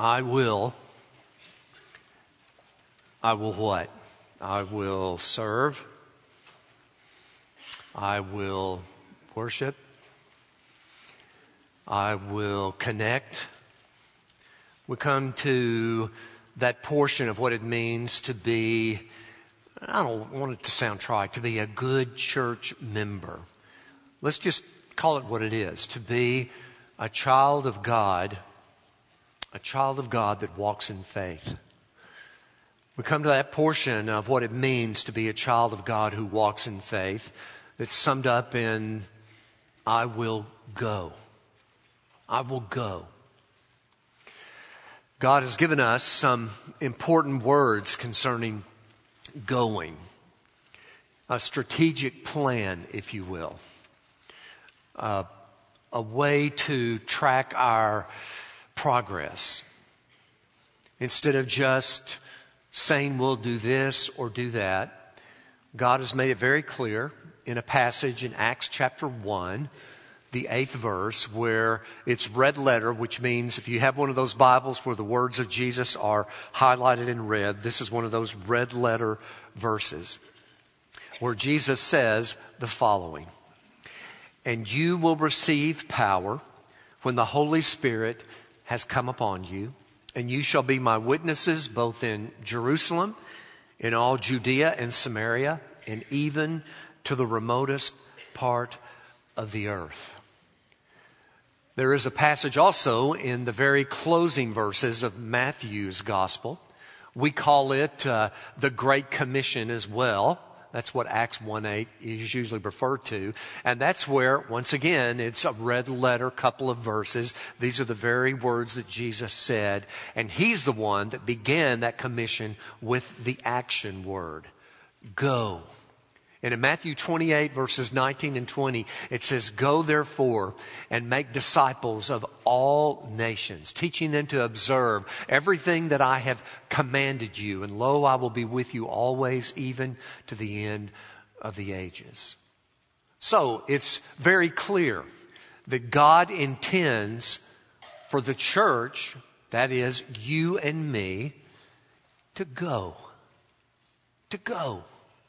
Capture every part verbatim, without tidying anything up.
I will, I will what? I will serve. I will worship. I will connect. We come to that portion of what it means to be, I don't want it to sound trite, to be a good church member. Let's just call it what it is, to be a child of God, a child of God that walks in faith. We come to that portion of what it means to be a child of God who walks in faith that's summed up in, I will go. I will go. God has given us some important words concerning going. A strategic plan, if you will. Uh, a way to track our progress. Instead of just saying we'll do this or do that, God has made it very clear in a passage in Acts chapter one, the eighth verse, where it's red letter, which means if you have one of those Bibles where the words of Jesus are highlighted in red, this is one of those red letter verses where Jesus says the following: "And you will receive power when the Holy Spirit has come upon you, and you shall be my witnesses both in Jerusalem, in all Judea and Samaria, and even to the remotest part of the earth." There is a passage also in the very closing verses of Matthew's gospel. We call it uh, the Great Commission as well. That's what Acts one eight is usually referred to. And that's where, once again, it's a red letter, couple of verses. These are the very words that Jesus said. And He's the one that began that commission with the action word, go. And in Matthew twenty-eight, verses nineteen and twenty, it says, "Go therefore and make disciples of all nations, teaching them to observe everything that I have commanded you. And lo, I will be with you always, even to the end of the ages." So it's very clear that God intends for the church, that is, you and me, to go. To go.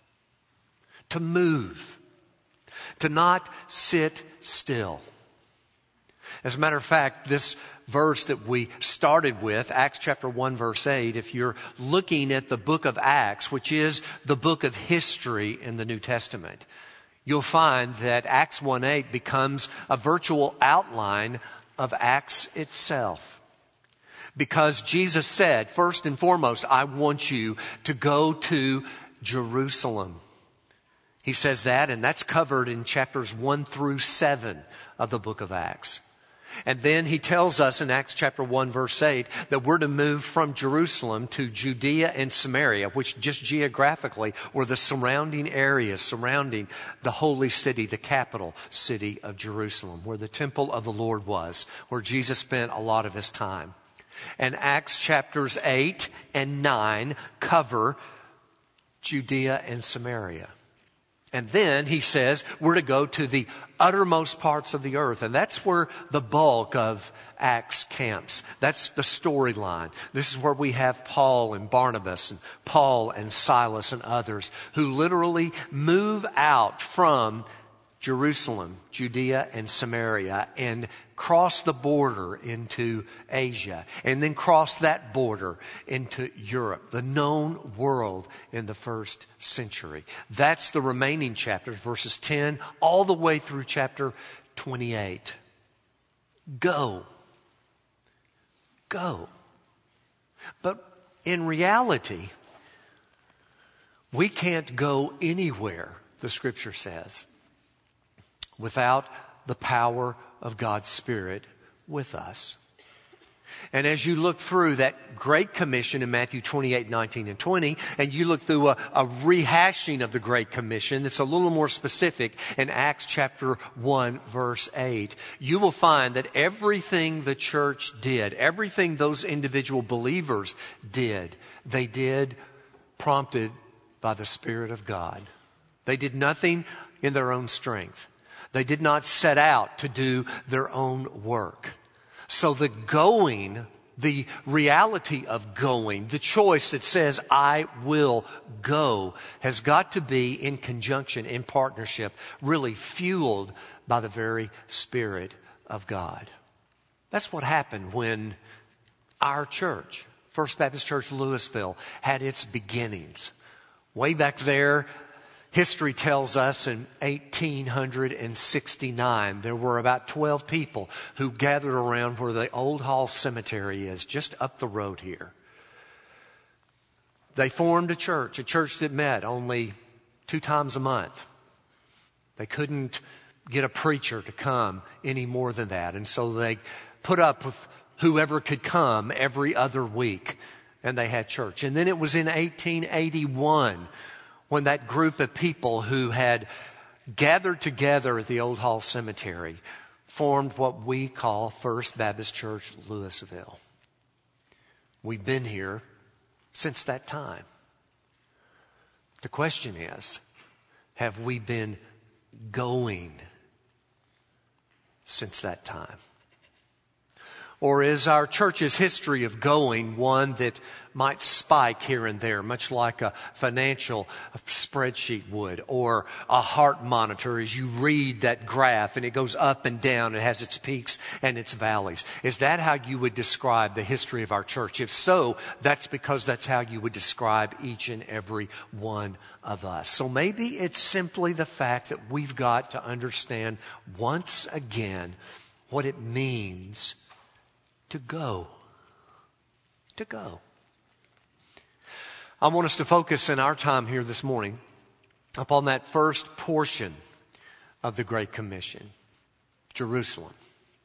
To move, to not sit still. As a matter of fact, this verse that we started with, Acts chapter one, verse eight, if you're looking at the book of Acts, which is the book of history in the New Testament, you'll find that Acts one eight becomes a virtual outline of Acts itself. Because Jesus said, first and foremost, I want you to go to Jerusalem. He says that, and that's covered in chapters one through seven of the book of Acts. And then he tells us in Acts chapter one, verse eight, that we're to move from Jerusalem to Judea and Samaria, which just geographically were the surrounding areas surrounding the holy city, the capital city of Jerusalem, where the temple of the Lord was, where Jesus spent a lot of his time. And Acts chapters eight and nine cover Judea and Samaria. And then he says we're to go to the uttermost parts of the earth. And that's where the bulk of Acts camps. That's the storyline. This is where we have Paul and Barnabas and Paul and Silas and others who literally move out from Jerusalem, Judea and Samaria, and cross the border into Asia, and then cross that border into Europe, the known world in the first century. That's the remaining chapters, verses ten all the way through chapter twenty-eight. Go. Go. But in reality, we can't go anywhere, the Scripture says, without the power of God's Spirit with us. And as you look through that Great Commission in Matthew twenty-eight, nineteen, and twenty, and you look through a, a rehashing of the Great Commission that's a little more specific in Acts chapter one, verse eight, you will find that everything the church did, everything those individual believers did, they did prompted by the Spirit of God. They did nothing in their own strength. They did not set out to do their own work. So the going The reality of going, the choice that says, I will go, has got to be in conjunction, in partnership, really fueled by the very Spirit of God. That's what happened when our church, First Baptist Church Louisville, had its beginnings. Way back there, history tells us in eighteen sixty-nine, there were about twelve people who gathered around where the Old Hall Cemetery is, just up the road here. They formed a church, a church that met only two times a month. They couldn't get a preacher to come any more than that. And so they put up with whoever could come every other week. And they had church. And then it was in eighteen eighty-one when that group of people who had gathered together at the Old Hall Cemetery formed what we call First Baptist Church Louisville. We've been here since that time. The question is, have we been going since that time? Or is our church's history of going one that might spike here and there, much like a financial spreadsheet would, or a heart monitor as you read that graph and it goes up and down, it has its peaks and its valleys? Is that how you would describe the history of our church? If so, that's because that's how you would describe each and every one of us. So maybe it's simply the fact that we've got to understand once again what it means to go. To go. I want us to focus in our time here this morning upon that first portion of the Great Commission, Jerusalem.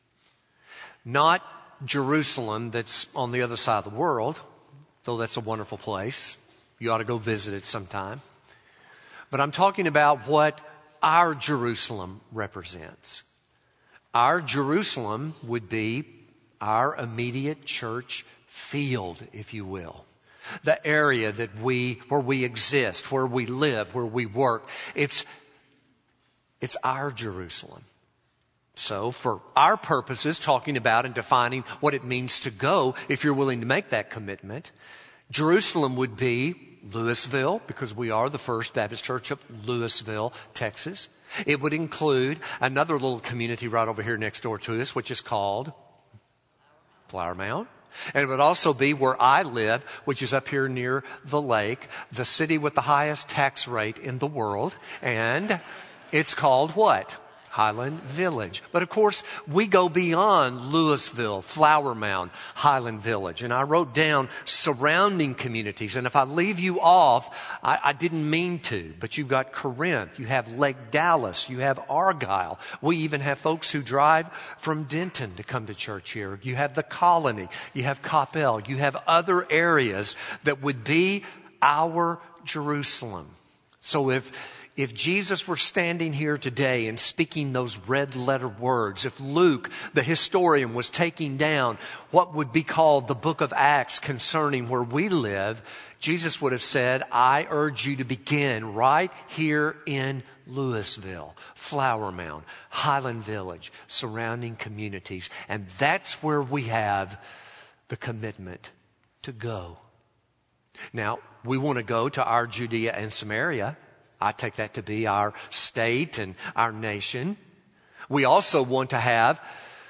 Not Jerusalem that's on the other side of the world, though that's a wonderful place. You ought to go visit it sometime. But I'm talking about what our Jerusalem represents. Our Jerusalem would be our immediate church field, if you will. The area that we, where we exist, where we live, where we work. It's, it's our Jerusalem. So for our purposes, talking about and defining what it means to go, if you're willing to make that commitment, Jerusalem would be Louisville, because we are the First Baptist Church of Louisville, Texas. It would include another little community right over here next door to us, which is called Flower Mound. And it would also be where I live, which is up here near the lake, the city with the highest tax rate in the world. And it's called what? Highland Village. But of course, we go beyond Louisville, Flower Mound, Highland Village. And I wrote down surrounding communities. And if I leave you off, I, I didn't mean to. But you've got Corinth, you have Lake Dallas, you have Argyle. We even have folks who drive from Denton to come to church here. You have the Colony, you have Coppell, you have other areas that would be our Jerusalem. So if If Jesus were standing here today and speaking those red letter words, if Luke, the historian, was taking down what would be called the book of Acts concerning where we live, Jesus would have said, I urge you to begin right here in Louisville, Flower Mound, Highland Village, surrounding communities. And that's where we have the commitment to go. Now, we want to go to our Judea and Samaria. I take that to be our state and our nation. We also want to have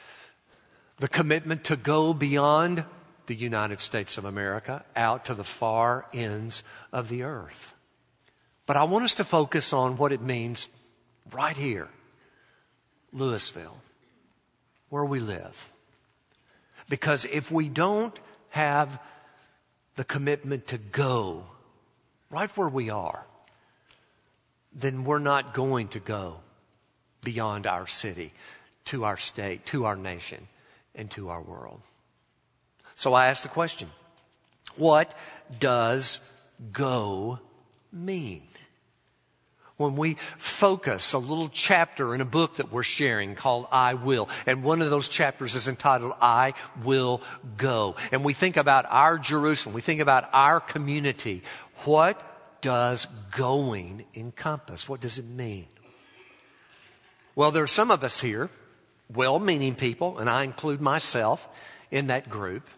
the commitment to go beyond the United States of America out to the far ends of the earth. But I want us to focus on what it means right here, Louisville, where we live. Because if we don't have the commitment to go right where we are, then we're not going to go beyond our city, to our state, to our nation, and to our world. So I ask the question, what does go mean? When we focus a little chapter in a book that we're sharing called I Will, and one of those chapters is entitled I Will Go, and we think about our Jerusalem, we think about our community, what does going encompass? What does it mean? Well, there are some of us here, well-meaning people, and I include myself in that group,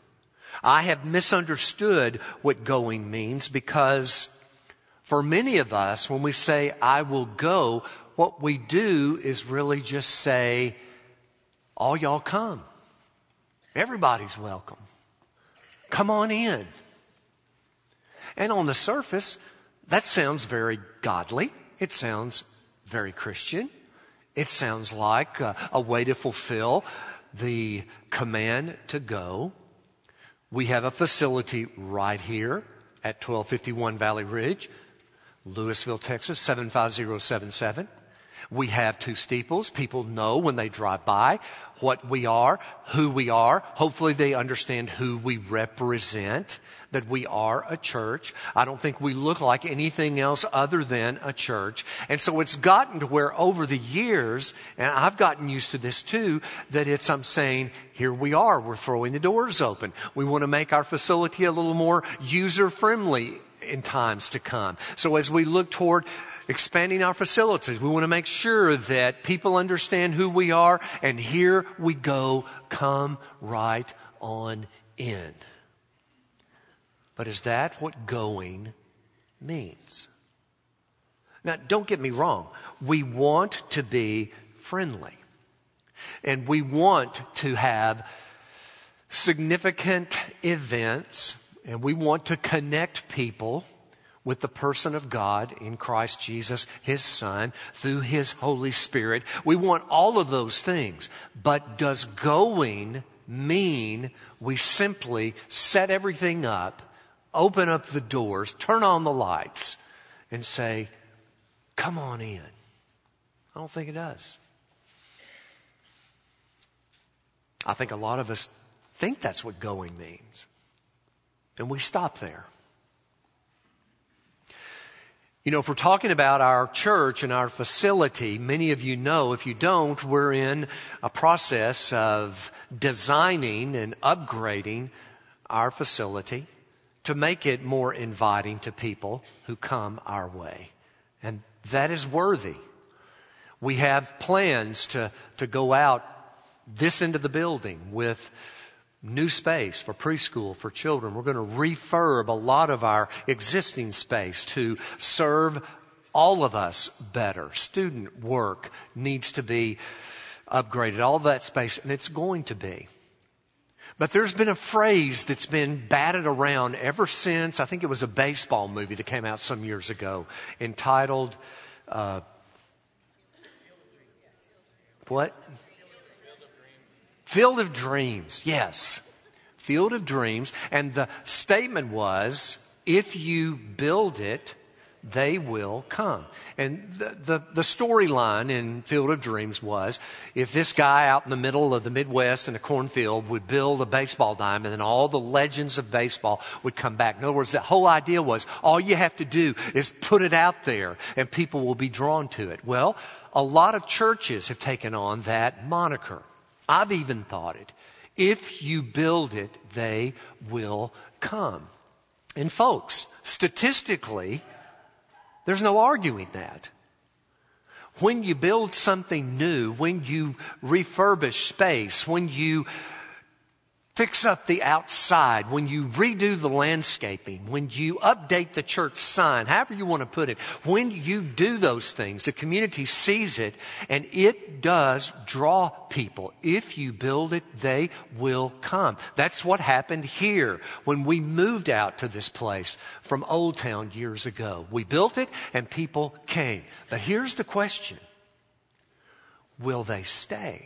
I have misunderstood what going means because for many of us, when we say, I will go, what we do is really just say, all y'all come. Everybody's welcome. Come on in. And on the surface, that sounds very godly. It sounds very Christian. It sounds like a, a way to fulfill the command to go. We have a facility right here at twelve fifty-one Valley Ridge, Louisville, Texas, seven five zero seven seven. We have two steeples. People know when they drive by what we are, who we are. Hopefully they understand who we represent, that we are a church. I don't think we look like anything else other than a church. And so it's gotten to where over the years, and I've gotten used to this too, that it's, I'm saying, here we are. We're throwing the doors open. We want to make our facility a little more user-friendly in times to come. So as we look toward expanding our facilities, we want to make sure that people understand who we are, and here we go, come right on in. But is that what going means? Now, don't get me wrong. We want to be friendly, and we want to have significant events, and we want to connect people with the person of God in Christ Jesus, His Son, through His Holy Spirit. We want all of those things. But does going mean we simply set everything up, open up the doors, turn on the lights, and say, come on in? I don't think it does. I think a lot of us think that's what going means. And we stop there. You know, if we're talking about our church and our facility, many of you know, if you don't, we're in a process of designing and upgrading our facility to make it more inviting to people who come our way. And that is worthy. We have plans to, to go out this end of the building with new space for preschool, for children. We're going to refurb a lot of our existing space to serve all of us better. Student work needs to be upgraded, all that space, and it's going to be. But there's been a phrase that's been batted around ever since, I think it was a baseball movie that came out some years ago, entitled, uh, what? Field of Dreams, yes. Field of Dreams. And the statement was, if you build it, they will come. And the, the, the storyline in Field of Dreams was, if this guy out in the middle of the Midwest in a cornfield would build a baseball diamond, and then all the legends of baseball would come back. In other words, the whole idea was, all you have to do is put it out there and people will be drawn to it. Well, a lot of churches have taken on that moniker. I've even thought it. If you build it, they will come. And folks, statistically, there's no arguing that. When you build something new, when you refurbish space, when you fix up the outside, when you redo the landscaping, when you update the church sign, however you want to put it, when you do those things, the community sees it and it does draw people. If you build it, they will come. That's what happened here when we moved out to this place from Old Town years ago. We built it and people came. But here's the question. Will they stay?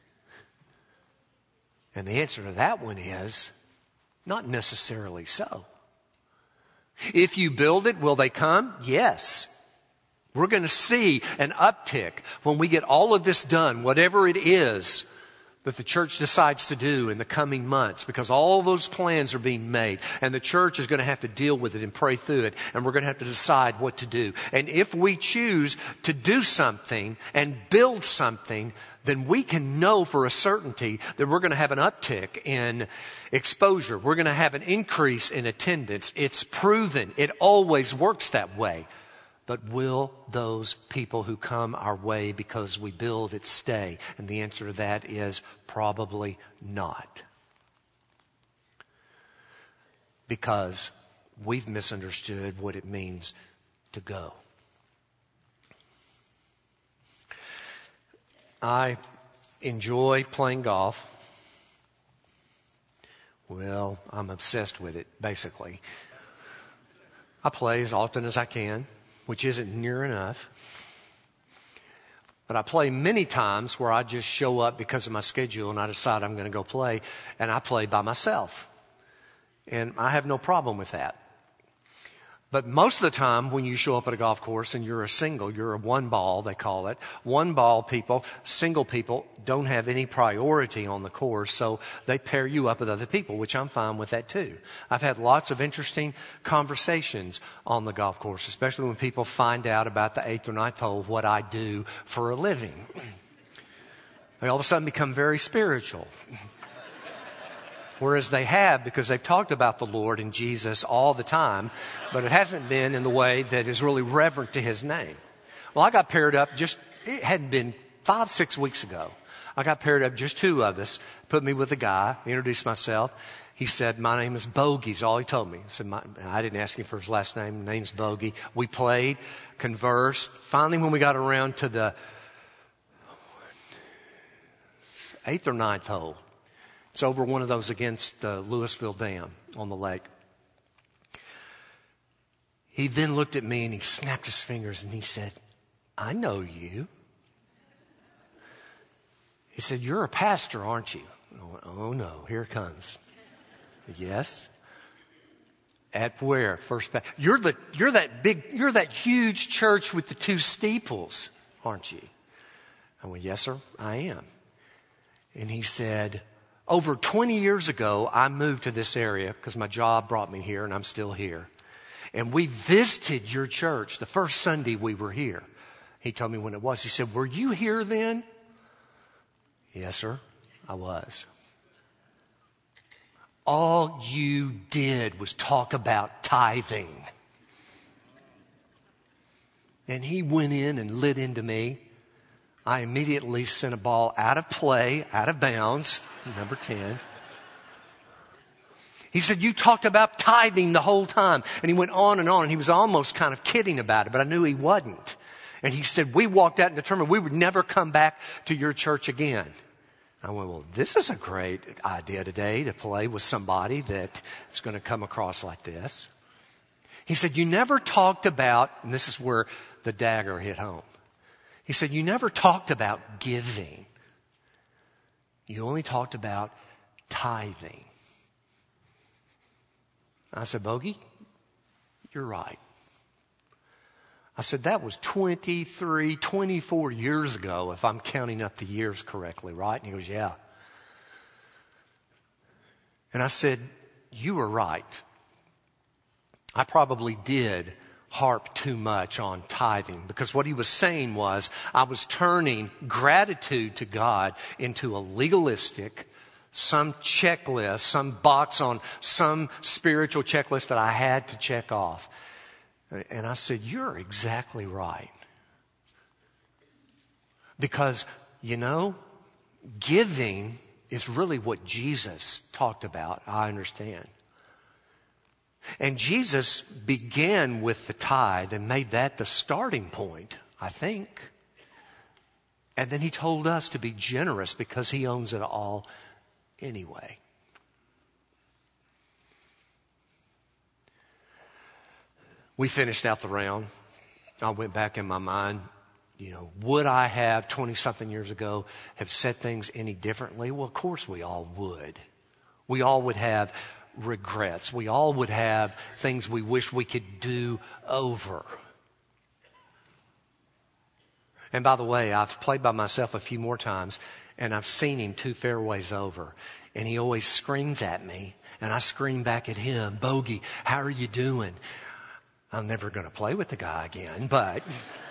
And the answer to that one is not necessarily so. If you build it, will they come? Yes. We're going to see an uptick when we get all of this done, whatever it is that the church decides to do in the coming months, because all those plans are being made and the church is going to have to deal with it and pray through it, and we're going to have to decide what to do. And if we choose to do something and build something, then we can know for a certainty that we're going to have an uptick in exposure. We're going to have an increase in attendance. It's proven. It always works that way. But will those people who come our way because we build it stay? And the answer to that is probably not. because we've misunderstood what it means to go. I enjoy playing golf. Well, I'm obsessed with it, basically. I play as often as I can, which isn't near enough. But I play many times where I just show up because of my schedule and I decide I'm going to go play, and I play by myself. And I have no problem with that. But most of the time when you show up at a golf course and you're a single, you're a one ball, they call it. One ball people, single people don't have any priority on the course, so they pair you up with other people, which I'm fine with that too. I've had lots of interesting conversations on the golf course, especially when people find out about the eighth or ninth hole, what I do for a living. They all of a sudden become very spiritual. Whereas they have, because they've talked about the Lord and Jesus all the time, but it hasn't been in the way that is really reverent to His name. Well, I got paired up just, it hadn't been five, six weeks ago. I got paired up, just two of us, put me with a guy, introduced myself. He said, my name is Bogey, is all he told me. He said, my, I didn't ask him for his last name. His name's Bogey. We played, conversed. Finally, when we got around to the eighth or ninth hole, it's over one of those against the Louisville Dam on the lake. He then looked at me and he snapped his fingers and he said, I know you. He said, you're a pastor, aren't you? I went, oh no, here it comes. Yes. At where? First Baptist. You're the, you're that big, you're that huge church with the two steeples, aren't you? I went, yes, sir, I am. And he said, over twenty years ago, I moved to this area because my job brought me here and I'm still here. And we visited your church the first Sunday we were here. He told me when it was. He said, were you here then? Yes, sir, I was. All you did was talk about tithing. And he went in and lit into me. I immediately sent a ball out of play, out of bounds, number ten. He said, you talked about tithing the whole time. And he went on and on, and he was almost kind of kidding about it, but I knew he wasn't. And he said, we walked out and determined we would never come back to your church again. I went, well, this is a great idea today to play with somebody that is going to come across like this. He said, you never talked about, and this is where the dagger hit home. He said, you never talked about giving. You only talked about tithing. I said, Bogey, you're right. I said, that was twenty-three, twenty-four years ago, if I'm counting up the years correctly, right? And he goes, yeah. And I said, you were right. I probably did harp too much on tithing, because what he was saying was I was turning gratitude to God into a legalistic, some checklist, some box on some spiritual checklist that I had to check off. And I said, you're exactly right. Because, you know, giving is really what Jesus talked about, I understand. And Jesus began with the tithe and made that the starting point, I think. And then he told us to be generous because he owns it all anyway. We finished out the round. I went back in my mind, you know, would I have twenty-something years ago have said things any differently? Well, of course we all would. We all would have regrets. We all would have things we wish we could do over. And by the way, I've played by myself a few more times, and I've seen him two fairways over, and he always screams at me, and I scream back at him, Bogey, how are you doing? I'm never going to play with the guy again, but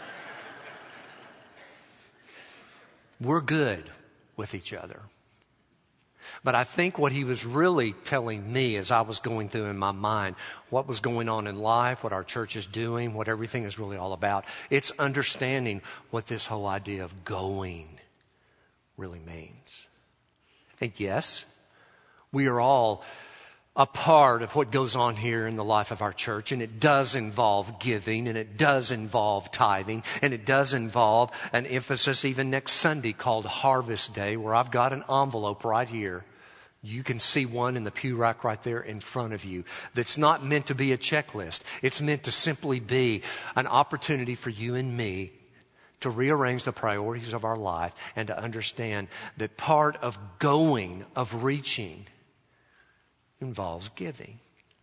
we're good with each other. But I think what he was really telling me as I was going through in my mind what was going on in life, what our church is doing, what everything is really all about, it's understanding what this whole idea of going really means. I think, yes, we are all a part of what goes on here in the life of our church, and it does involve giving, and it does involve tithing, and it does involve an emphasis even next Sunday called Harvest Day, where I've got an envelope right here. You can see one in the pew rack right there in front of you that's not meant to be a checklist. It's meant to simply be an opportunity for you and me to rearrange the priorities of our life and to understand that part of going, of reaching, involves giving.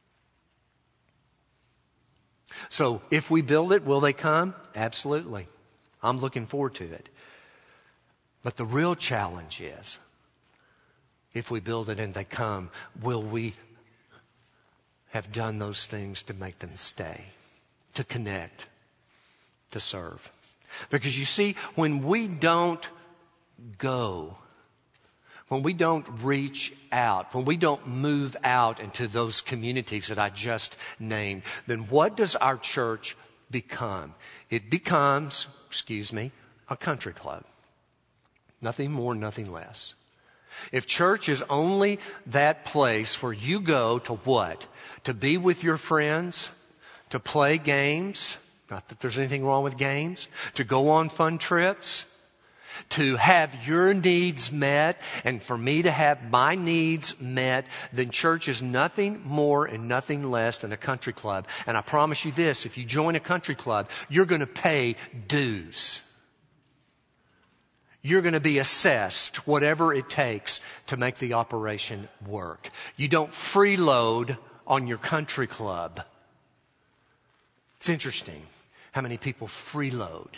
So if we build it, will they come? Absolutely. I'm looking forward to it. But the real challenge is, if we build it and they come, will we have done those things to make them stay, to connect, to serve? Because you see, when we don't go, when we don't reach out, when we don't move out into those communities that I just named, then what does our church become? It becomes, excuse me, a country club. Nothing more, nothing less. If church is only that place where you go to what? To be with your friends, to play games, not that there's anything wrong with games, to go on fun trips, to have your needs met, and for me to have my needs met, then church is nothing more and nothing less than a country club. And I promise you this, if you join a country club, you're going to pay dues. You're going to be assessed whatever it takes to make the operation work. You don't freeload on your country club. It's interesting how many people freeload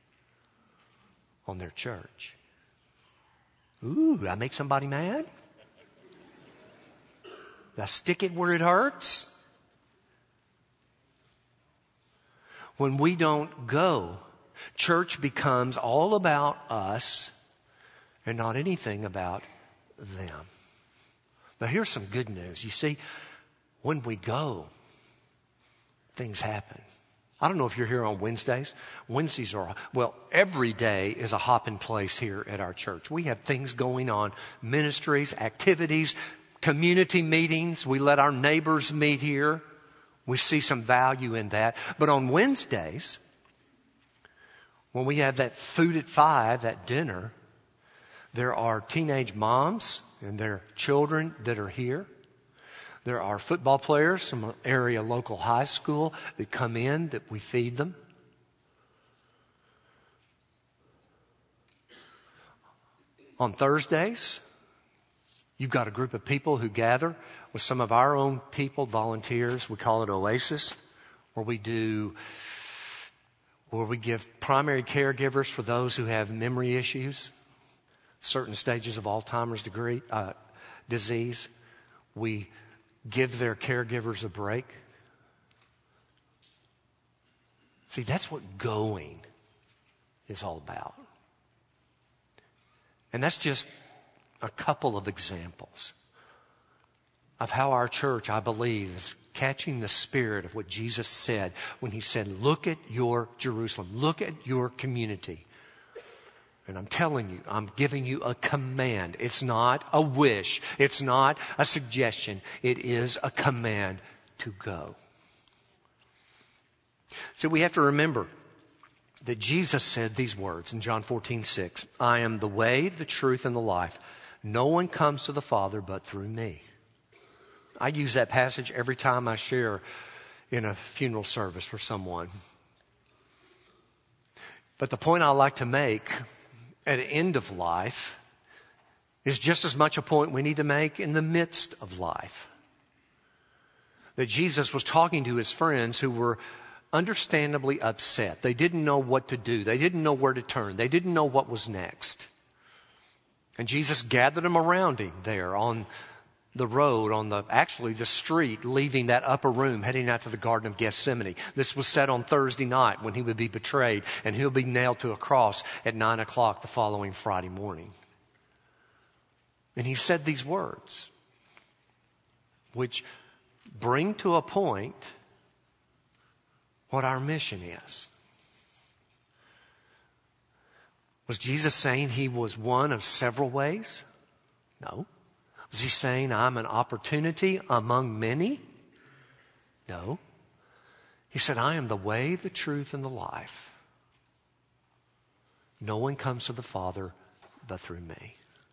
on their church. Ooh, did I make somebody mad? Did I stick it where it hurts? When we don't go, church becomes all about us and not anything about them. But here's some good news. You see, when we go, things happen. I don't know if you're here on Wednesdays. Wednesdays are, well, every day is a hopping place here at our church. We have things going on, ministries, activities, community meetings. We let our neighbors meet here. We see some value in that. But on Wednesdays, when we have that food at five, that dinner, there are teenage moms and their children that are here. There are football players from an area local high school that come in that we feed them. On Thursdays, you've got a group of people who gather with some of our own people, volunteers. We call it Oasis, where we do, where we give primary caregivers for those who have memory issues, certain stages of Alzheimer's degree, uh, disease. We give their caregivers a break. See, that's what going is all about. And that's just a couple of examples of how our church, I believe, is catching the spirit of what Jesus said when he said, look at your Jerusalem, look at your community. And I'm telling you, I'm giving you a command. It's not a wish. It's not a suggestion. It is a command to go. So we have to remember that Jesus said these words in John fourteen six. I am the way, the truth, and the life. No one comes to the Father but through me. I use that passage every time I share in a funeral service for someone. But the point I like to make at the end of life is just as much a point we need to make in the midst of life. That Jesus was talking to his friends who were understandably upset. They didn't know what to do. They didn't know where to turn. They didn't know what was next. And Jesus gathered them around him there on the road, on the, actually the street, leaving that upper room, heading out to the Garden of Gethsemane. This was set on Thursday night when he would be betrayed, and he'll be nailed to a cross at nine o'clock the following Friday morning. And he said these words, which bring to a point what our mission is. Was Jesus saying he was one of several ways? No. Was he saying I'm an opportunity among many? No. He said, I am the way, the truth, and the life. No one comes to the Father but through me.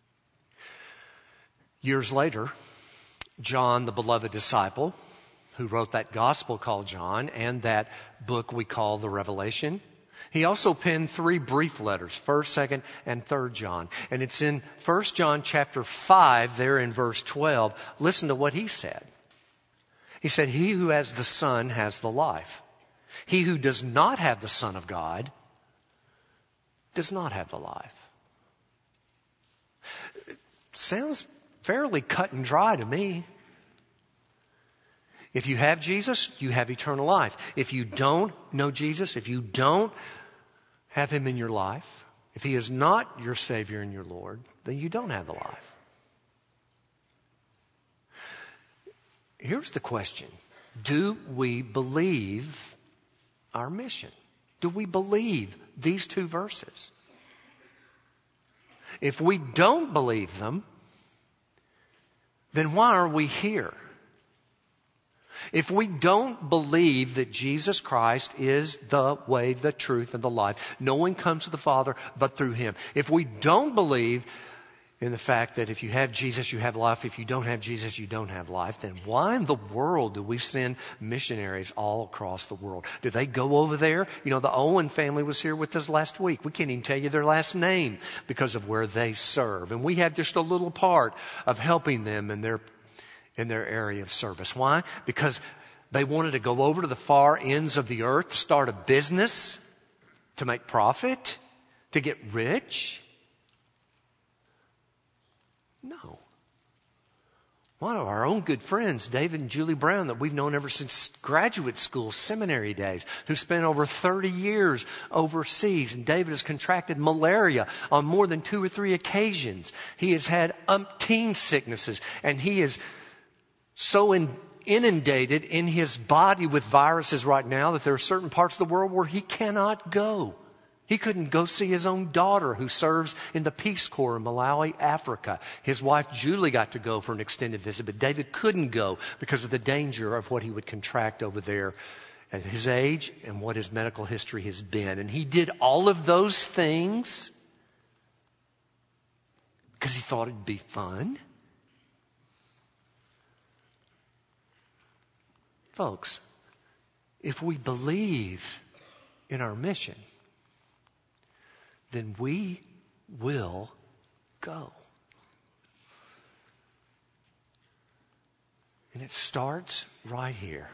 Years later, John, the beloved disciple, who wrote that gospel called John and that book we call the Revelation, he also penned three brief letters, first, second, and third John. And it's in First John chapter five, there in verse twelve. Listen to what he said. He said, he who has the Son has the life. He who does not have the Son of God does not have the life. It sounds fairly cut and dry to me. If you have Jesus, you have eternal life. If you don't know Jesus, if you don't have him in your life, if he is not your Savior and your Lord, then you don't have the life. Here's the question. Do we believe our mission? Do we believe these two verses? If we don't believe them, then why are we here? If we don't believe that Jesus Christ is the way, the truth, and the life, no one comes to the Father but through him. If we don't believe in the fact that if you have Jesus, you have life. If you don't have Jesus, you don't have life. Then why in the world do we send missionaries all across the world? Do they go over there? You know, the Owen family was here with us last week. We can't even tell you their last name because of where they serve. And we have just a little part of helping them in their, in their area of service. Why? Because they wanted to go over to the far ends of the earth to start a business, to make profit, to get rich. No. One of our own good friends, David and Julie Brown, that we've known ever since graduate school, seminary days, who spent over thirty years overseas. And David has contracted malaria on more than two or three occasions. He has had umpteen sicknesses, and he is so in, inundated in his body with viruses right now that there are certain parts of the world where he cannot go. He couldn't go see his own daughter who serves in the Peace Corps in Malawi, Africa. His wife Julie got to go for an extended visit, but David couldn't go because of the danger of what he would contract over there at his age and what his medical history has been. And he did all of those things because he thought it'd be fun. Folks, if we believe in our mission, then we will go. And it starts right here.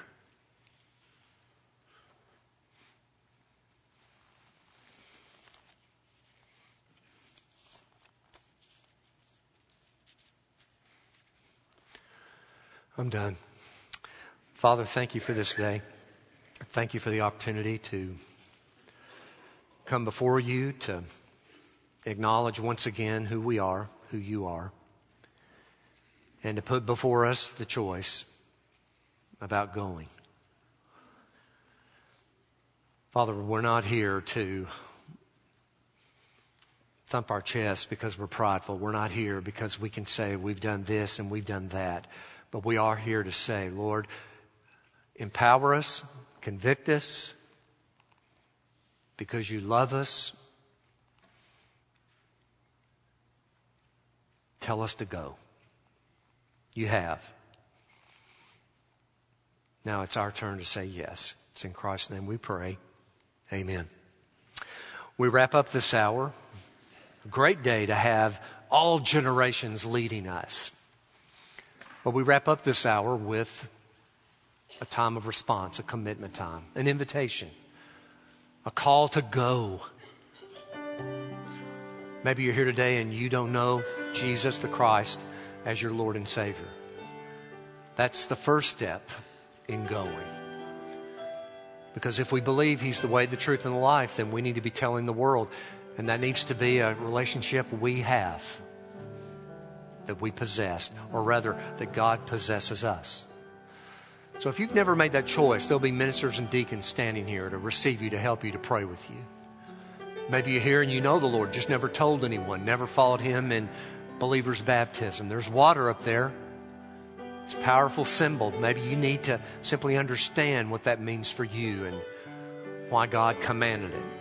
I'm done. Father, thank you for this day. Thank you for the opportunity to come before you to acknowledge once again who we are, who you are, and to put before us the choice about going. Father, we're not here to thump our chest because we're prideful. We're not here because we can say we've done this and we've done that. But we are here to say, Lord, empower us, convict us, because you love us. Tell us to go. You have. Now it's our turn to say yes. It's in Christ's name we pray. Amen. We wrap up this hour. A great day to have all generations leading us. But we wrap up this hour with a time of response, a commitment time, an invitation. A call to go. Maybe you're here today and you don't know Jesus the Christ as your Lord and Savior. That's the first step in going. Because if we believe He's the way, the truth, and the life, then we need to be telling the world. And that needs to be a relationship we have, that we possess, or rather that God possesses us. So if you've never made that choice, there'll be ministers and deacons standing here to receive you, to help you, to pray with you. Maybe you're here and you know the Lord, just never told anyone, never followed Him in believer's baptism. There's water up there. It's a powerful symbol. Maybe you need to simply understand what that means for you and why God commanded it.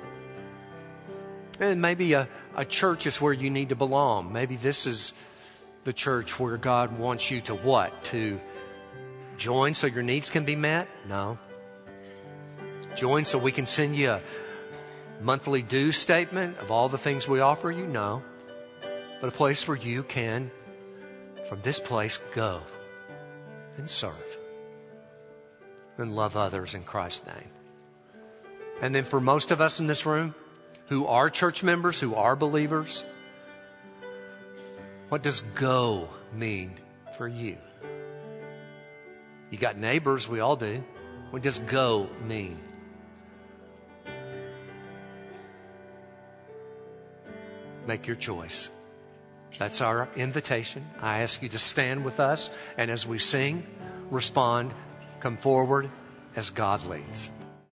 And maybe a, a church is where you need to belong. Maybe this is the church where God wants you to what? To join so your needs can be met? No. Join so we can send you a monthly due statement of all the things we offer you? No. But a place where you can, from this place, go and serve and love others in Christ's name. And then for most of us in this room who are church members, who are believers, what does go mean for you? You got neighbors, we all do. What does go mean? Make your choice. That's our invitation. I ask you to stand with us, and as we sing, respond, come forward as God leads.